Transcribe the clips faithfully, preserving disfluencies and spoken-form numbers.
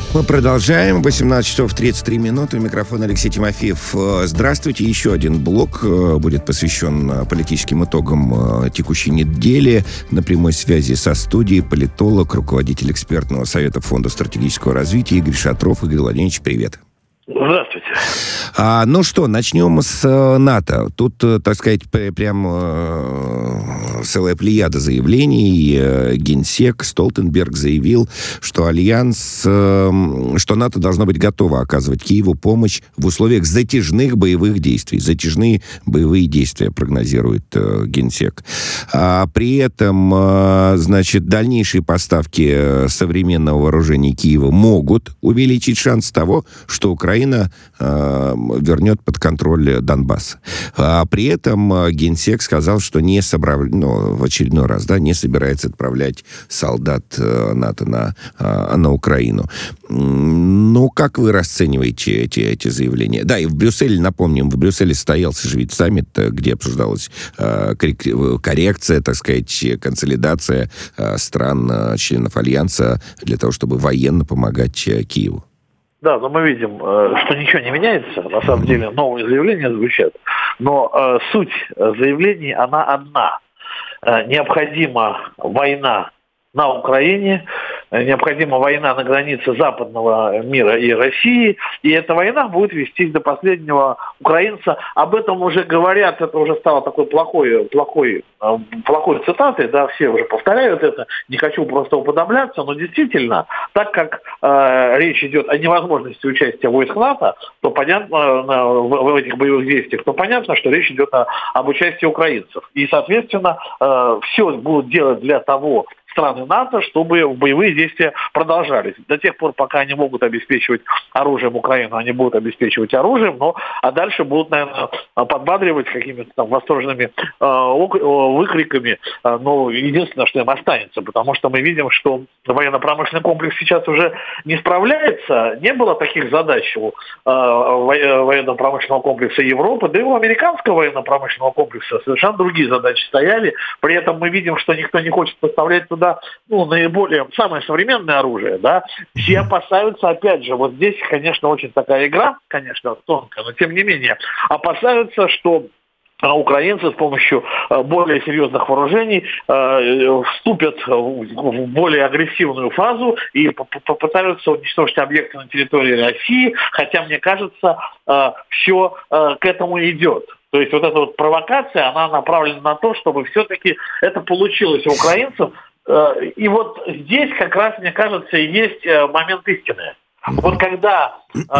Мы продолжаем. восемнадцать часов тридцать три минуты. Микрофон Алексей Тимофеев. Здравствуйте. Еще один блок будет посвящен политическим итогам текущей недели. На прямой связи со студией политолог, руководитель экспертного совета Фонда стратегического развития Игорь Шатров. Игорь Владимирович, привет. Здравствуйте. А, ну что, начнем с э, НАТО. Тут, э, так сказать, п- прям э, целая плеяда заявлений. Э, Генсек Столтенберг заявил, что Альянс, э, что НАТО должно быть готово оказывать Киеву помощь в условиях затяжных боевых действий. Затяжные боевые действия прогнозирует э, Генсек. А при этом, э, значит, дальнейшие поставки современного вооружения Киева могут увеличить шанс того, что Украина Украина э, вернет под контроль Донбасс. А при этом Генсек сказал, что не собрав... ну, в очередной раз, да, не собирается отправлять солдат э, НАТО на, э, на Украину. Ну, как вы расцениваете эти, эти заявления? Да, и в Брюсселе, напомним, в Брюсселе состоялся же ведь саммит, где обсуждалась э, коррекция, так сказать, консолидация э, стран, э, членов Альянса для того, чтобы военно помогать э, Киеву. Да, но мы видим, что ничего не меняется. На самом деле новые заявления звучат. Но э, суть заявлений, она одна. Э, необходима война на Украине, необходима война на границе западного мира и России, и эта война будет вестись до последнего украинца. Об этом уже говорят, это уже стало такой плохой, плохой, плохой цитатой, да, все уже повторяют это, не хочу просто уподобляться, но действительно, так как э, речь идет о невозможности участия войск НАТО, то понятно, э, в, в этих боевых действиях, то понятно, что речь идет о, об участии украинцев. И, соответственно, э, все будут делать для того, страны НАТО, чтобы боевые действия продолжались. До тех пор, пока они могут обеспечивать оружием Украину, они будут обеспечивать оружием, но а дальше будут, наверное, подбадривать какими-то там восторженными э, выкриками. Но единственное, что им останется, потому что мы видим, что военно-промышленный комплекс сейчас уже не справляется. Не было таких задач у э, военно-промышленного комплекса Европы, да и у американского военно-промышленного комплекса совершенно другие задачи стояли. При этом мы видим, что никто не хочет поставлять туда да, ну, наиболее, самое современное оружие, да, все опасаются, опять же, вот здесь, конечно, очень такая игра, конечно, тонкая, но тем не менее, опасаются, что украинцы с помощью более серьезных вооружений э, вступят в более агрессивную фазу и попытаются уничтожить объекты на территории России, хотя, мне кажется, э, все э, к этому идет. То есть вот эта вот провокация, она направлена на то, чтобы все-таки это получилось у украинцев. И вот здесь как раз, мне кажется, и есть момент истины. Вот когда,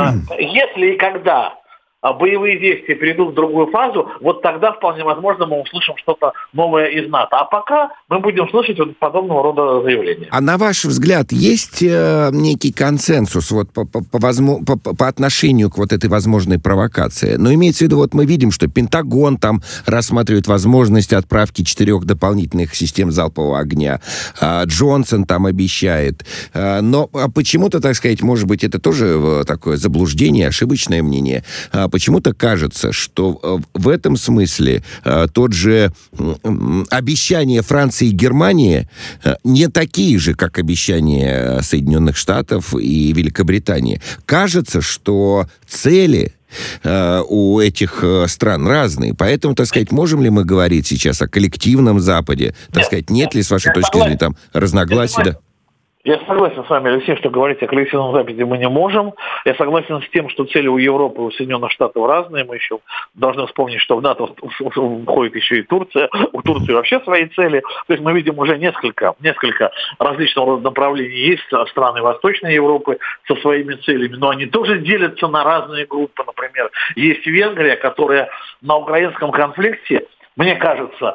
если и когда боевые действия перейдут в другую фазу, вот тогда вполне возможно мы услышим что-то новое из НАТО. А пока мы будем слышать вот подобного рода заявления. А на ваш взгляд, есть э, некий консенсус вот по, по, по, возможно, по, по отношению к вот этой возможной провокации? Но имеется в виду, вот мы видим, что Пентагон там рассматривает возможность отправки четырех дополнительных систем залпового огня. Э, Джонсон там обещает. Э, но а почему-то, так сказать, может быть, это тоже такое заблуждение, ошибочное мнение. Э, Почему-то кажется, что в этом смысле э, тот же э, обещания Франции и Германии э, не такие же, как обещания Соединенных Штатов и Великобритании. Кажется, что цели э, у этих э, стран разные. Поэтому, так сказать, можем ли мы говорить сейчас о коллективном Западе? Так нет, сказать, нет ли, с вашей точки зрения, там разногласий? Да? Я согласен с вами, Алексей, что говорить о коллективном Западе мы не можем. Я согласен с тем, что цели у Европы и у Соединенных Штатов разные. Мы еще должны вспомнить, что в НАТО входит еще и Турция. У Турции вообще свои цели. То есть мы видим уже несколько, несколько различного рода направлений. Есть страны Восточной Европы со своими целями, но они тоже делятся на разные группы. Например, есть Венгрия, которая на украинском конфликте, мне кажется,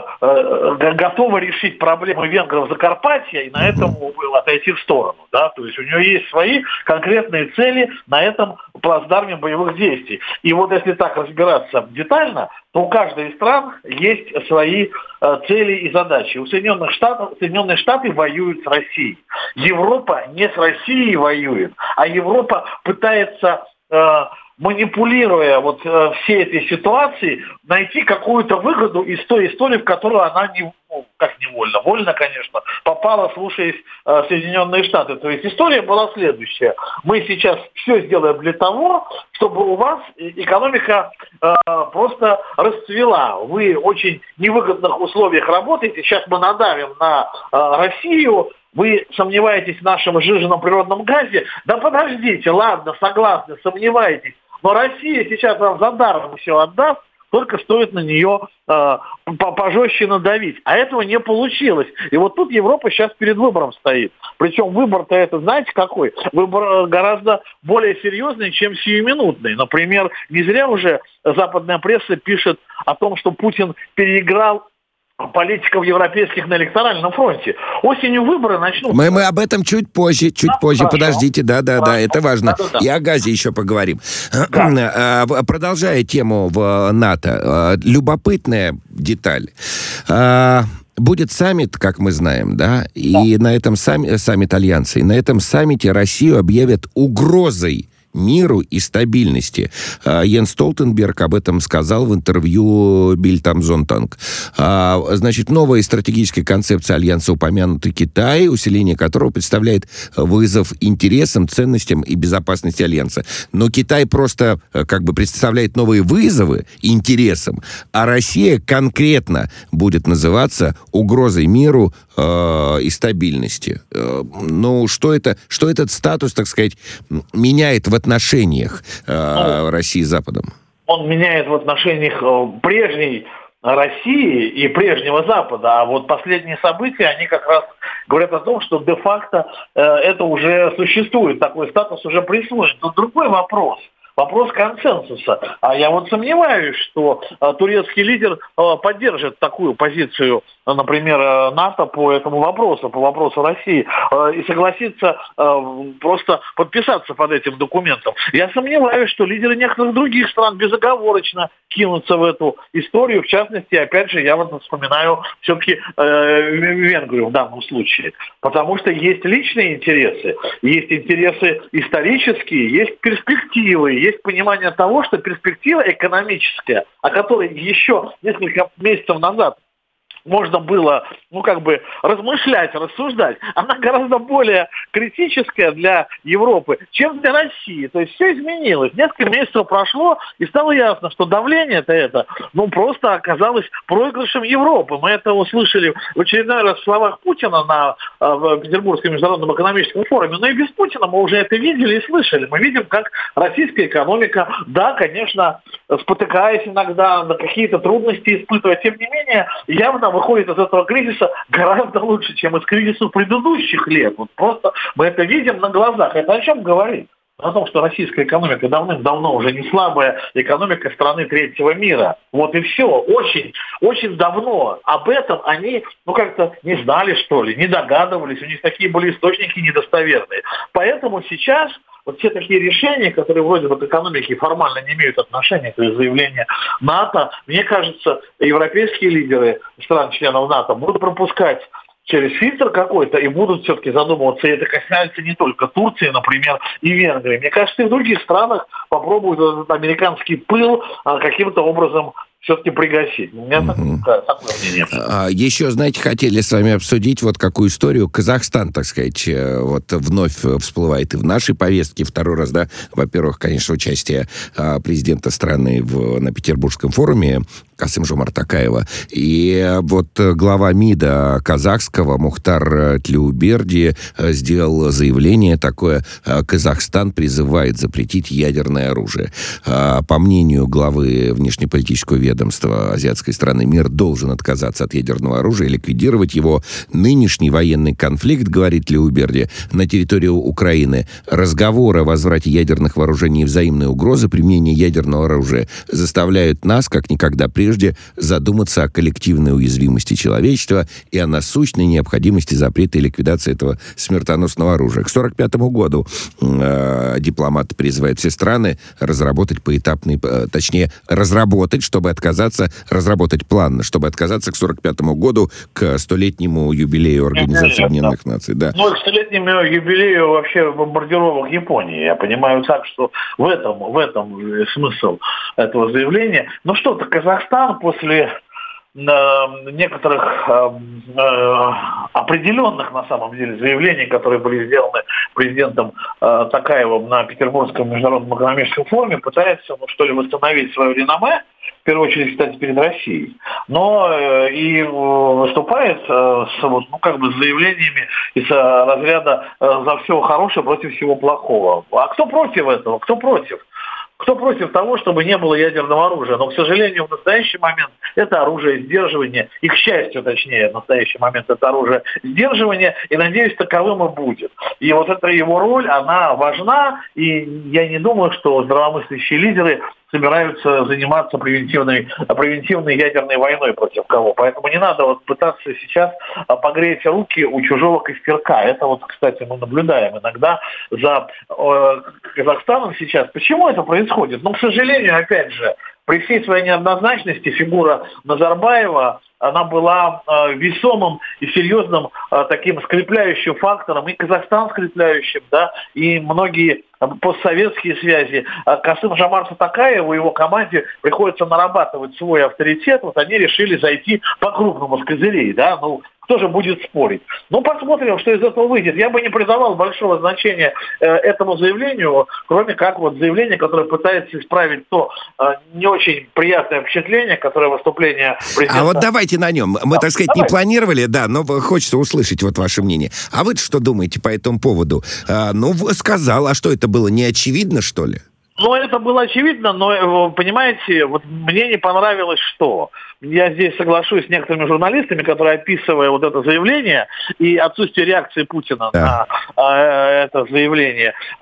готова решить проблемы венгров Закарпатья и на этом отойти в сторону. Да? То есть у нее есть свои конкретные цели на этом плацдарме боевых действий. И вот если так разбираться детально, то у каждой из стран есть свои цели и задачи. У Соединенных Штатов, Соединенные Штаты воюют с Россией. Европа не с Россией воюет, а Европа пытается манипулируя вот э, всей этой ситуацией, найти какую-то выгоду из той истории, в которую она не, ну, как невольно, вольно, конечно, попала, слушаясь э, Соединенные Штаты. То есть история была следующая. Мы сейчас все сделаем для того, чтобы у вас экономика э, просто расцвела. Вы в очень невыгодных условиях работаете. Сейчас мы надавим на э, Россию. Вы сомневаетесь в нашем сжиженном природном газе? Да подождите, ладно, согласны, сомневаетесь. Но Россия сейчас вам за даром все отдаст, только стоит на нее э, пожестче надавить. А этого не получилось. И вот тут Европа сейчас перед выбором стоит. Причем выбор-то это, знаете, какой? Выбор гораздо более серьезный, чем сиюминутный. Например, не зря уже западная пресса пишет о том, что Путин переиграл политиков европейских на электоральном фронте. Осенью выборы начнутся. Мы, мы об этом чуть позже, чуть да, позже. хорошо. Подождите, да-да-да, да, это важно. Да, да, да. И о газе еще поговорим. Да. Продолжая тему в НАТО, любопытная деталь. Будет саммит, как мы знаем, да, и да. на этом саммите, саммит Альянса, и на этом саммите Россию объявят угрозой миру и стабильности. Йенс Столтенберг об этом сказал в интервью Билд ам Зонтанг. Значит, новая стратегическая концепция Альянса упомянута Китай, усиление которого представляет вызов интересам, ценностям и безопасности Альянса. Но Китай просто как бы представляет новые вызовы интересам, а Россия конкретно будет называться угрозой миру э, и стабильности. Э, ну, что это, что этот статус, так сказать, меняет в отношениях э, России с Западом? Он меняет в отношениях прежней России и прежнего Запада. А вот последние события, они как раз говорят о том, что де-факто э, это уже существует, такой статус уже присвоен. Тут другой вопрос. Вопрос консенсуса. А я вот сомневаюсь, что а, турецкий лидер а, поддержит такую позицию, а, например, а, НАТО по этому вопросу, по вопросу России, а, и согласится а, просто подписаться под этим документом. Я сомневаюсь, что лидеры некоторых других стран безоговорочно кинутся в эту историю. В частности, опять же, я вот вспоминаю все-таки э, Венгрию в данном случае. Потому что есть личные интересы, есть интересы исторические, есть перспективы, есть понимание того, что перспектива экономическая, о которой еще несколько месяцев назад можно было, ну, как бы, размышлять, рассуждать, она гораздо более критическая для Европы, чем для России. То есть все изменилось. Несколько месяцев прошло, и стало ясно, что давление-то это, ну, просто оказалось проигрышем Европы. Мы это услышали в очередной раз в словах Путина на в Петербургском международном экономическом форуме. Но и без Путина мы уже это видели и слышали. Мы видим, как российская экономика, да, конечно, спотыкаясь иногда, на какие-то трудности испытывая, тем не менее, явно выходит из этого кризиса гораздо лучше, чем из кризисов предыдущих лет. Вот просто мы это видим на глазах. Это о чем говорит? О том, что российская экономика давным-давно уже не слабая экономика страны третьего мира. Вот и все. Очень, очень давно об этом они, ну, как-то не знали, что ли, не догадывались. У них такие были источники недостоверные. Поэтому сейчас вот все такие решения, которые вроде бы к экономике формально не имеют отношения, то есть заявление НАТО, мне кажется, европейские лидеры стран-членов НАТО будут пропускать через фильтр какой-то и будут все-таки задумываться. И это касается не только Турции, например, и Венгрии. Мне кажется, и в других странах попробуют этот американский пыл а, каким-то образом все-таки пригасить. У меня mm-hmm. такое, такое мнение. А, еще, знаете, хотели с вами обсудить вот какую историю. Казахстан, так сказать, вот вновь всплывает и в нашей повестке второй раз, да. Во-первых, конечно, участие а, президента страны в, на Петербургском форуме Касым-Жомарт Токаева. И вот глава МИДа казахского Мухтар Тлеуберди сделал заявление такое: Казахстан призывает запретить ядерное оружие. По мнению главы внешнеполитического ведомства азиатской страны, мир должен отказаться от ядерного оружия и ликвидировать его. Нынешний военный конфликт, говорит Тлеуберди, на территории Украины, разговоры о возврате ядерных вооружений и взаимной угрозы применения ядерного оружия заставляют нас, как никогда прежде, прежде задуматься о коллективной уязвимости человечества и о насущной необходимости запрета и ликвидации этого смертоносного оружия. К сорок пятому году э, дипломаты призывают все страны разработать поэтапный, э, точнее, разработать, чтобы отказаться, разработать план, чтобы отказаться к сорок пятому году, к столетнему юбилею Организации Объединенных Наций. Да. Ну, к столетнему юбилею вообще бомбардировок Японии. Я понимаю так, что в этом, в этом смысл этого заявления. Ну что-то Казахстан после некоторых э, э, определенных, на самом деле, заявлений, которые были сделаны президентом э, Токаевым на Петербургском международном экономическом форуме, пытается, ну, что ли, восстановить свое реноме, в первую очередь, кстати, перед Россией, но э, и выступает э, с, вот, ну, как бы, с заявлениями из э, разряда э, «за все хорошее против всего плохого». А кто против этого? Кто против? Кто против того, чтобы не было ядерного оружия? Но, к сожалению, в настоящий момент это оружие сдерживания, и, к счастью, точнее, в настоящий момент это оружие сдерживания, и, надеюсь, таковым и будет. И вот эта его роль, она важна, и я не думаю, что здравомыслящие лидеры собираются заниматься превентивной, превентивной ядерной войной против кого. Поэтому не надо вот пытаться сейчас погреть руки у чужого костерка. Это вот, кстати, мы наблюдаем иногда за э, Казахстаном сейчас. Почему это происходит? Ну, к сожалению, опять же, при всей своей неоднозначности фигура Назарбаева, она была э, весомым и серьезным э, таким скрепляющим фактором, и Казахстан скрепляющим, да, и многие постсоветские связи. Касым-Жомарту Токаеву и его команде приходится нарабатывать свой авторитет. Вот они решили зайти по-крупному с козырей, да, ну, кто же будет спорить? Ну, посмотрим, что из этого выйдет. Я бы не придавал большого значения э, этому заявлению, кроме как вот заявление, которое пытается исправить то э, не очень приятное впечатление, которое выступление президента... А вот давайте на нем. Мы, да, так сказать, давай. не планировали, да, но хочется услышать вот ваше мнение. А вы что думаете по этому поводу? А, ну, сказал, а что это было, не очевидно, что ли? Ну, это было очевидно, но, понимаете, вот мне не понравилось что. Я здесь соглашусь с некоторыми журналистами, которые, описывая вот это заявление и отсутствие реакции Путина да. на э, это заявление, э,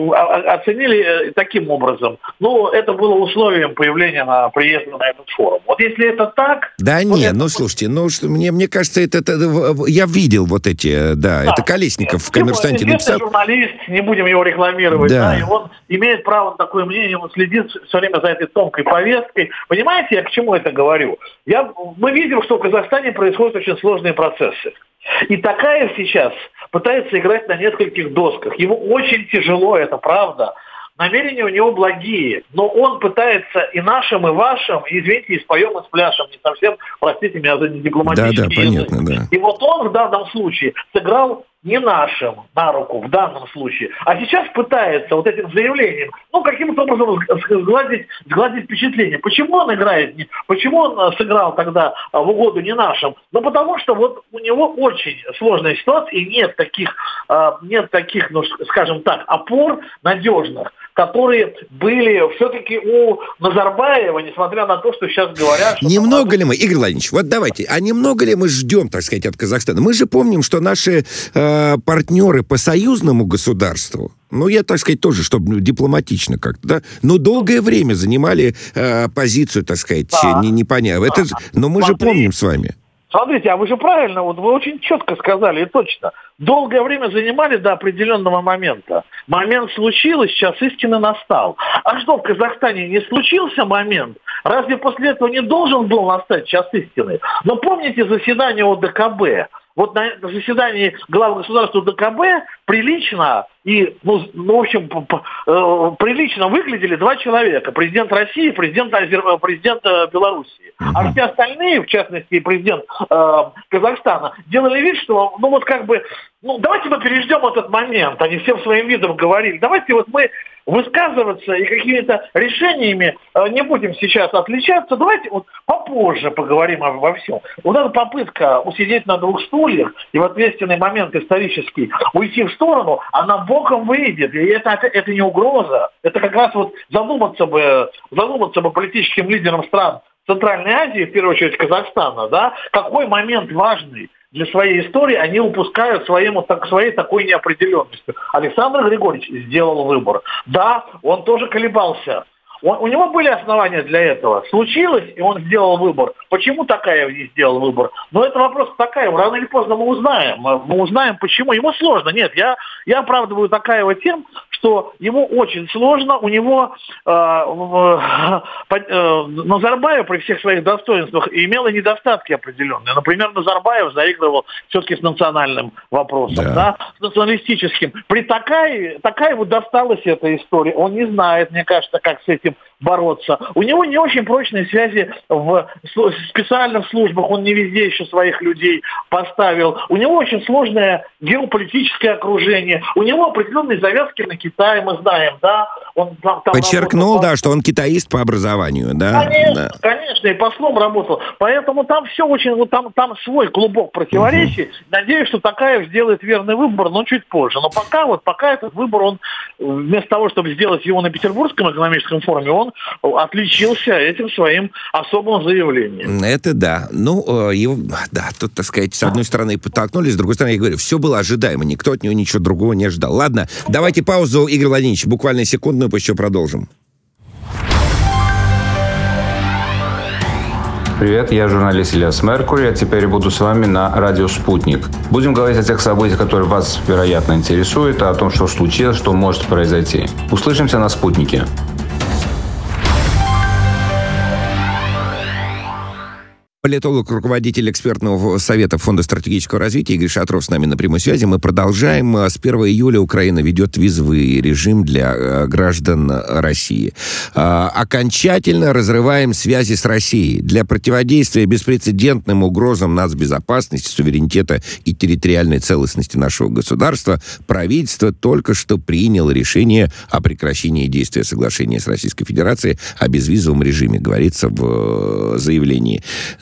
оценили таким образом. Ну, это было условием появления на приезда на этот форум. Вот если это так... Да вот не, это... ну, слушайте, ну, что, мне, мне кажется, это, это... Я видел вот эти, да, да. это Колесников в «Коммерсанте» написал. Журналист, не будем его рекламировать, да. Да, и он имеет право на такое мнение, он следит все время за этой тонкой повесткой. Понимаете, я к чему это говорю? Я, мы видим, что в Казахстане происходят очень сложные процессы. И Токаев сейчас пытается играть на нескольких досках. Ему очень тяжело, это правда. Намерения у него благие, но он пытается и нашим, и вашим, и, извините, и споем, и спляшем, не совсем, простите меня за недипломатический да, да, язык. понятно, да. И вот он в данном случае сыграл не нашим на руку в данном случае, а сейчас пытается вот этим заявлением, ну, каким-то образом сгладить, сгладить впечатление. Почему он играет, почему он сыграл тогда в угоду не нашим? Ну, потому что вот у него очень сложная ситуация, и нет таких, нет таких, ну, скажем так, опор надежных, которые были все-таки у Назарбаева, несмотря на то, что сейчас говорят... Что немного там... ли мы, Игорь Владимирович, вот давайте, а немного ли мы ждем, так сказать, от Казахстана? Мы же помним, что наши э, партнеры по союзному государству, ну, я, так сказать, тоже, чтобы дипломатично как-то, да, но долгое время занимали э, позицию, так сказать, да. не, непонятно. Да. Это, но мы Смотри. же помним с вами. Смотрите, а вы же правильно, вот вы очень четко сказали и точно. Долгое время занимали до определенного момента. Момент случился, сейчас истина настал. А что, в Казахстане не случился момент? Разве после этого не должен был настать час истины? Но помните заседание ОДКБ? Вот на заседании глав государства ДКБ прилично и, ну, ну в общем, э, прилично выглядели два человека. Президент России и президент, президент Белоруссии. А все остальные, в частности, президент э, Казахстана, делали вид, что, ну вот как бы, ну давайте мы переждем этот момент. Они всем своим видом говорили. Давайте вот мы высказываться и какими-то решениями э, не будем сейчас отличаться. Давайте вот попозже поговорим обо всем. Вот эта попытка усидеть на двух стульях и в ответственный момент исторический уйти в сторону, она боком выйдет. И это, это, это не угроза. Это как раз вот задуматься бы, задуматься бы политическим лидерам стран Центральной Азии, в первую очередь Казахстана, да, какой момент важный для своей истории они упускают своему, так, своей такой неопределенностью. Александр Григорьевич сделал выбор. Да, он тоже колебался. Он, у него были основания для этого. Случилось, и он сделал выбор. Почему Токаев не сделал выбор? Но это вопрос Токаева. Рано или поздно мы узнаем. Мы узнаем, почему. Ему сложно. Нет, я, я оправдываю Токаева тем, что ему очень сложно, у него э, э, Назарбаев при всех своих достоинствах имел и недостатки определенные. Например, Назарбаев заигрывал все-таки с национальным вопросом, да. Да, с националистическим. При Токаеве, Токаеву досталась эта история, он не знает, мне кажется, как с этим бороться. У него не очень прочные связи в специальных службах, он не везде еще своих людей поставил. У него очень сложное геополитическое окружение. У него определенные завязки на Китай, мы знаем, да. Он там, там подчеркнул, работал, да, что он китаист по образованию, да. Конечно, да. конечно, и послом работал. Поэтому там все очень, вот там, там свой клубок противоречий. Угу. Надеюсь, что Токаев сделает верный выбор, но чуть позже. Но пока вот пока этот выбор, он вместо того, чтобы сделать его на Петербургском экономическом форуме, он отличился этим своим особым заявлением. Это да. Ну, его, да, тут, так сказать, с одной стороны подтолкнули, с другой стороны, я говорю, все было ожидаемо, никто от него ничего другого не ожидал. Ладно, давайте паузу, Игорь Владимирович, буквально секундную, после чего продолжим. Привет, я журналист Ильяс Меркурий, а теперь буду с вами на радио «Спутник». Будем говорить о тех событиях, которые вас, вероятно, интересуют, а о том, что случилось, что может произойти. Услышимся на «Спутнике». Политолог, руководитель экспертного совета Фонда стратегического развития Игорь Шатров с нами на прямой связи. Мы продолжаем. С первого июля Украина ведет визовый режим для граждан России. Окончательно разрываем связи с Россией. Для противодействия беспрецедентным угрозам нацбезопасности, суверенитета и территориальной целостности нашего государства правительство только что приняло решение о прекращении действия соглашения с Российской Федерацией о безвизовом режиме, говорится в заявлении.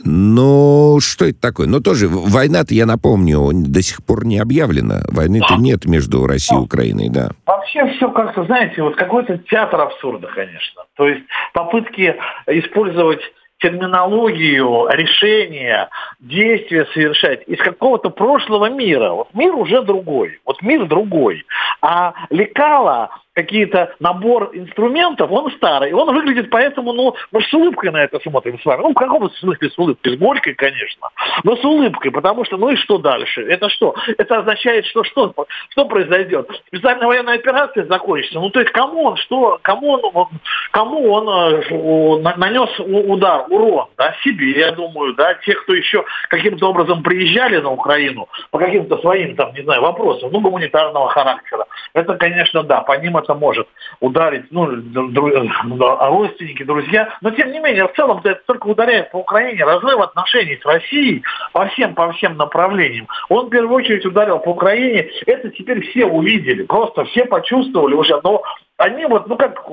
Ну, что это такое? Ну, тоже, война-то, я напомню, до сих пор не объявлена. Войны-то нет между Россией и Украиной, да. Вообще все как-то, знаете, вот какой-то театр абсурда, конечно. То есть попытки использовать терминологию, решения, действия совершать из какого-то прошлого мира. Вот мир уже другой. Вот мир другой. А лекала, какие-то набор инструментов, он старый. Он выглядит поэтому, ну, мы с улыбкой на это смотрим с вами. Ну, в каком смысле с улыбкой? С горькой, конечно. Но с улыбкой, потому что, ну и что дальше? Это что? Это означает, что что, что произойдет? Специальная военная операция закончится. Ну, то есть кому он, что, кому он, кому он э, нанес удар, урон? Да, себе, я думаю, да, тех, кто еще каким-то образом приезжали на Украину по каким-то своим, там, не знаю, вопросам, ну, гуманитарного характера. Это, конечно, да, по ним это может ударить, ну, родственники, друзья, но тем не менее, в целом это только ударяет по Украине. Разрыв отношений с Россией по всем, по всем направлениям. Он в первую очередь ударил по Украине. Это теперь все увидели, просто все почувствовали уже, но они вот, ну как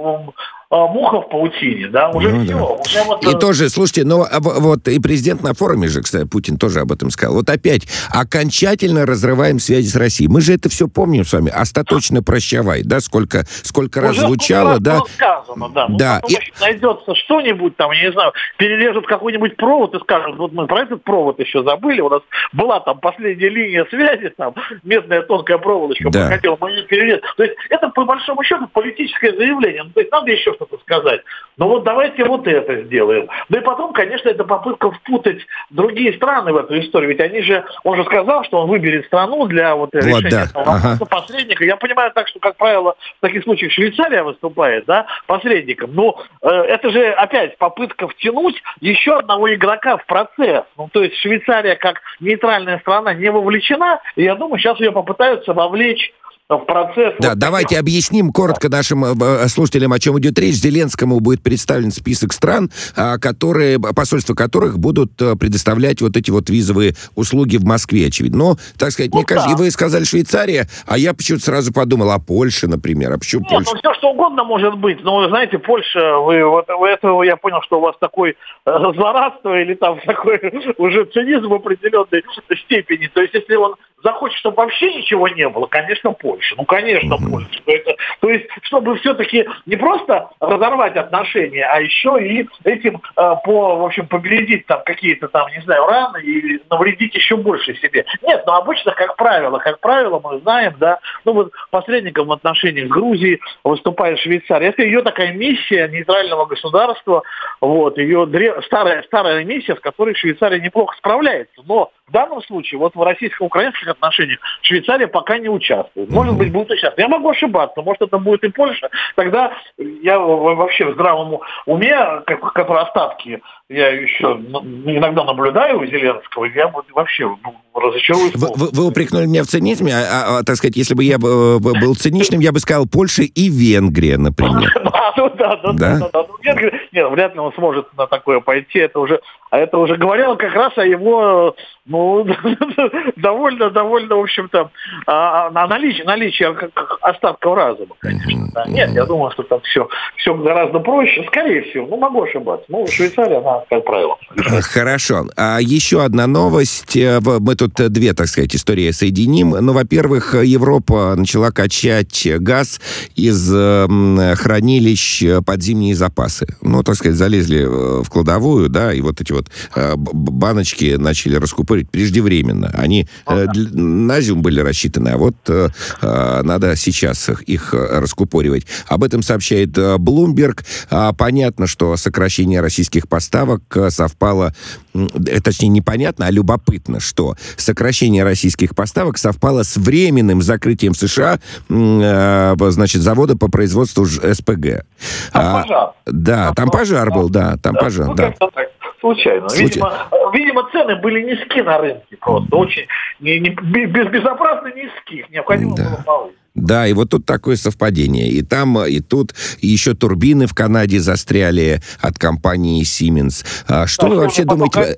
муха в паутине, да, уже ну, все. Да. Уже вот... И тоже, слушайте, ну вот и президент на форуме же, кстати, Путин тоже об этом сказал. Вот опять, окончательно разрываем связи с Россией. Мы же это все помним с вами. Остаточно прощавай, да, сколько, сколько раз уже звучало, да. Сказано, да. Ну, да. Потом и... найдется что-нибудь там, я не знаю, перережут какой-нибудь провод и скажут, вот мы про этот провод еще забыли, у нас была там последняя линия связи, там, медная тонкая проволочка да. проходила, мы ее перерезали. То есть это, по большому счету, политическое заявление. Ну, то есть надо еще что-то сказать. Но вот давайте вот это сделаем. Ну и потом, конечно, это попытка впутать другие страны в эту историю. Ведь они же, он же сказал, что он выберет страну для вот, вот решения да. этого вопроса ага. посредника. Я понимаю так, что, как правило, в таких случаях Швейцария выступает, да, посредником. Но э, это же опять попытка втянуть еще одного игрока в процесс. Ну, то есть Швейцария как нейтральная страна не вовлечена, и я думаю, сейчас ее попытаются вовлечь в процесс. Да, вот давайте такого. Объясним коротко нашим э, слушателям, о чем идет речь. Зеленскому будет представлен список стран, э, которые, посольства которых будут э, предоставлять вот эти вот визовые услуги в Москве, очевидно. Но, так сказать, ну, мне да. кажется, и вы сказали Швейцария, а я почему-то сразу подумал о Польше, например. А почему Нет, Польша? Ну, все что угодно может быть. Но, вы знаете, Польша, вы вот у этого я понял, что у вас такой э, злорадство или там такой уже цинизм в определенной степени. То есть, если он захочет, чтобы вообще ничего не было, конечно, Польша. Ну, конечно, mm-hmm. Польша. Это, то есть, чтобы все-таки не просто разорвать отношения, а еще и этим, э, по, в общем, победить там какие-то там, не знаю, раны и навредить еще больше себе. Нет, ну, обычно, как правило, как правило, мы знаем, да, ну, вот посредником в отношениях с Грузией выступает Швейцария. Это ее такая миссия нейтрального государства, вот, ее древ... старая, старая миссия, с которой Швейцария неплохо справляется. Но в данном случае, вот в российско-украинских отношениях Швейцария пока не участвует. Может быть, будет участвовать. Я могу ошибаться, может, это будет и Польша. Тогда я вообще в здравом уме, которые остатки я еще иногда наблюдаю у Зеленского, я вот вообще разочаруюсь. Вы, вы, вы упрекнули меня в цинизме, а, а, так сказать, если бы я был циничным, я бы сказал Польша и Венгрия, например. Да, да, да, да, да. Нет, вряд ли он сможет на такое пойти. Это уже, а это уже говорило как раз о его, ну, довольно, довольно, в общем-то, о наличии, наличии остатков разума, конечно. Да. Нет, я думаю, что там все, все гораздо проще. Скорее всего, ну, могу ошибаться. Ну, Швейцария, она, как правило. Хорошо. А еще одна новость. Мы тут две, так сказать, истории соединим. Ну, во-первых, Европа начала качать газ из хранилищ под зимние запасы. Ну, так сказать, залезли в кладовую, да, и вот эти вот баночки начали раскупоривать преждевременно. Они ну, да. на зиму были рассчитаны, а вот надо сейчас их раскупоривать. Об этом сообщает Bloomberg. Понятно, что сокращение российских поставок совпало, точнее, непонятно, а любопытно, что сокращение российских поставок совпало с временным закрытием в США, значит, завода по производству СПГ. Там а, пожар. Да, там, там пожар был, да, там да. пожар, ну, да. Случайно. Случай... Видимо, видимо, цены были низки на рынке просто, очень не, не, безбезопасно низких, необходимо да. было повысить. Да, и вот тут такое совпадение. И там, и тут, и еще турбины в Канаде застряли от компании Siemens. А что да, вы вообще думаете?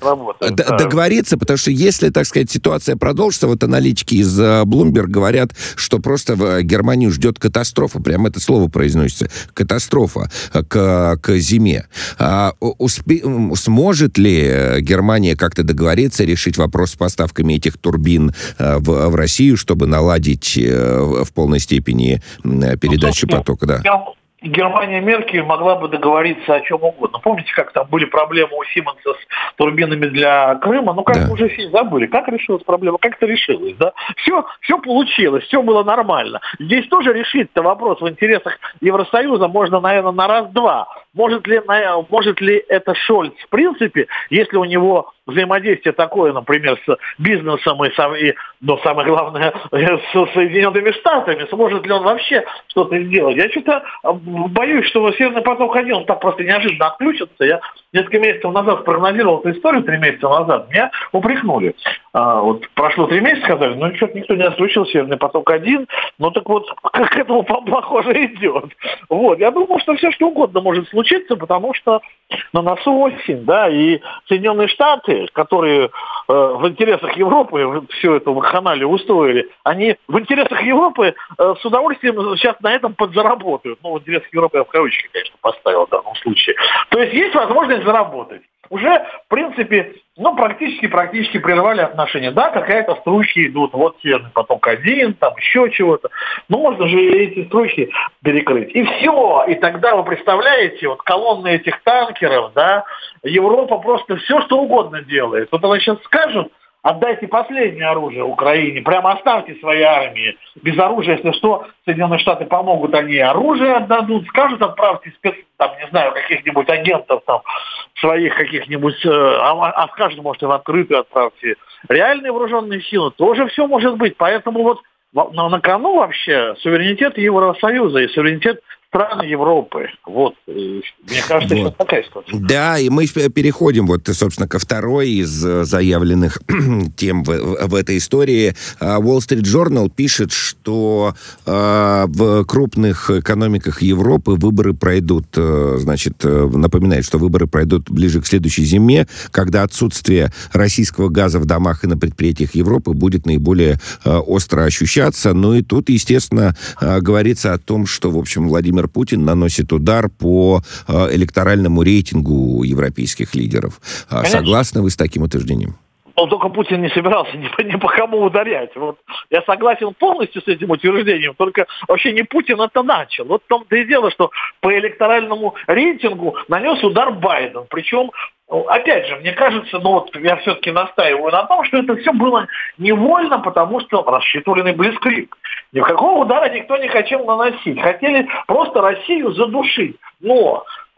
Д- да. Договориться? Потому что если, так сказать, ситуация продолжится, вот аналитики из Bloomberg говорят, что просто в Германию ждет катастрофа. Прямо это слово произносится. Катастрофа к, к зиме. А, успе... Сможет ли Германия как-то договориться, решить вопрос с поставками этих турбин в, в Россию, чтобы наладить в полной степени передачу ну, потока, да. Германия Меркель могла бы договориться о чем угодно. Помните, как там были проблемы у Сименса с турбинами для Крыма? Ну, как да. мы уже все забыли. Как решилась проблема? Как это решилось, да? Все, все получилось, все было нормально. Здесь тоже решить-то вопрос в интересах Евросоюза можно, наверное, на раз-два. Может ли, может ли это Шольц, в принципе, если у него взаимодействие такое, например, с бизнесом и, и ну, самое главное, с Соединенными Штатами, сможет ли он вообще что-то сделать? Я что-то боюсь, что Северный поток-один, он так просто неожиданно отключится. Я несколько месяцев назад спрогнозировал эту историю, три месяца назад, меня упрекнули. А, вот прошло три месяца, сказали, ну что-то никто не отключил Северный поток-один, ну так вот, к этому, похоже, идет. Вот, я думаю, что все что угодно может случиться, потому что на носу осень, да, и Соединенные Штаты, которые э, в интересах Европы всю эту вакханалию устроили, они в интересах Европы э, с удовольствием сейчас на этом подзаработают. Ну, в интересах Европы я в кавычки, конечно, поставил в данном случае. То есть есть возможность заработать. Уже, в принципе, ну, практически-практически прервали отношения. Да, какая-то строчки идут, вот Северный поток-один, там еще чего-то. Ну, можно же эти строчки перекрыть. И все. И тогда, вы представляете, вот колонны этих танкеров, да, Европа просто все, что угодно делает. Вот она сейчас скажет, отдайте последнее оружие Украине, прямо оставьте свои армии без оружия, если что, Соединенные Штаты помогут, они оружие отдадут, скажут, отправьте спец, там, не знаю, каких-нибудь агентов там, своих каких-нибудь, а, а скажут, может, и в открытую отправьте. Реальные вооруженные силы, тоже все может быть, поэтому вот на, на кону вообще суверенитет Евросоюза и суверенитет страны Европы. Вот. Мне кажется, вот. Сейчас такая ситуация. Да, и мы переходим, вот, собственно, ко второй из заявленных тем в, в этой истории. Wall Street Journal пишет, что э, в крупных экономиках Европы выборы пройдут, э, значит, напоминает, что выборы пройдут ближе к следующей зиме, когда отсутствие российского газа в домах и на предприятиях Европы будет наиболее э, остро ощущаться. Ну и тут, естественно, э, говорится о том, что, в общем, Владимир Путин наносит удар по э, электоральному рейтингу европейских лидеров. Конечно. Согласны вы с таким утверждением? Но только Путин не собирался ни по, ни по кому ударять. Вот. Я согласен полностью с этим утверждением, только вообще не Путин это начал. Вот в том-то и дело, что по электоральному рейтингу нанес удар Байден. Причем, опять же, мне кажется, ну вот я все-таки настаиваю на том, что это все было невольно, потому что рассчитывали на блицкриг. Никакого удара никто не хотел наносить. Хотели просто Россию задушить. Но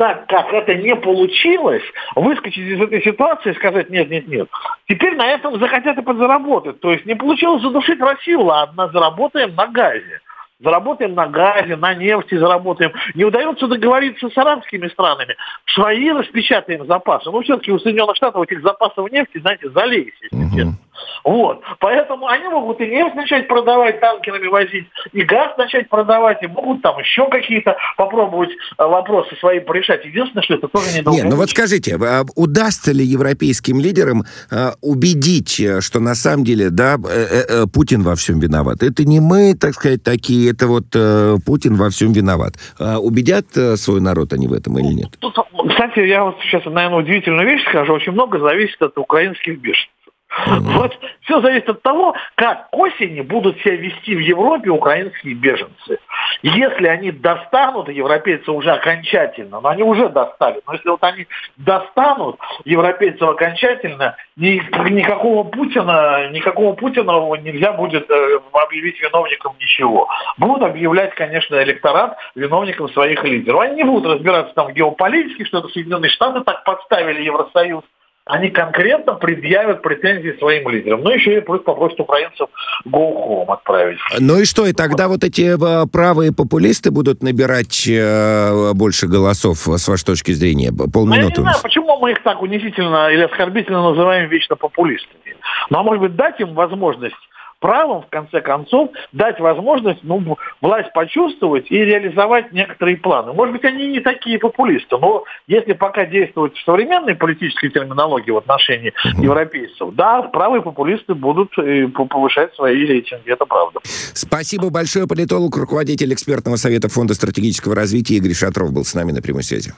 так как это не получилось, выскочить из этой ситуации и сказать нет, нет, нет. Теперь на этом захотят и подзаработать. То есть не получилось задушить Россию, ладно, заработаем на газе. Заработаем на газе, на нефти заработаем. Не удается договориться с арабскими странами. Свои распечатаем запасы. Но все-таки у Соединенных Штатов этих запасов нефти, знаете, залезть, если честно. Uh-huh. Вот. Поэтому они могут и нефть начать продавать, танкерами возить, и газ начать продавать, и могут там еще какие-то попробовать вопросы свои порешать. Единственное, что это тоже недолго. Не, ну вот скажите, удастся ли европейским лидерам убедить, что на самом деле, да, Путин во всем виноват? Это не мы, так сказать, такие, это вот Путин во всем виноват. Убедят свой народ они в этом или нет? Тут, кстати, я вот сейчас, наверное, удивительную вещь скажу. Очень много зависит от украинских беженцев. Mm-hmm. Вот все зависит от того, как к осени будут себя вести в Европе украинские беженцы. Если они достанут, европейцы уже окончательно, но они уже достали, но если вот они достанут европейцев окончательно, ни, никакого Путина, никакого Путина нельзя будет э, объявить виновником ничего. Будут объявлять, конечно, электорат виновником своих лидеров. Они не будут разбираться там в геополитике, что это Соединенные Штаты так подставили Евросоюз. Они конкретно предъявят претензии своим лидерам. Ну, еще и плюс попросят украинцев go home отправить. Ну и что, и тогда вот эти правые популисты будут набирать э, больше голосов, с вашей точки зрения? Полминуты. Ну, я не знаю, почему мы их так унизительно или оскорбительно называем вечно популистами. Ну, а может быть, дать им возможность правом, в конце концов, дать возможность ну, власть почувствовать и реализовать некоторые планы. Может быть, они не такие популисты, но если пока действовать в современной политической терминологии в отношении mm-hmm. европейцев, да, правые популисты будут повышать свои рейтинги, это правда. Спасибо большое. Политолог, руководитель экспертного совета Фонда стратегического развития Игорь Шатров был с нами на прямой связи.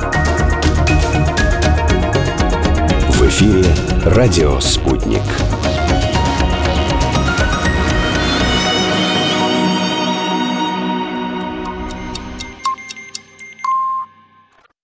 В эфире «Радио Спутник».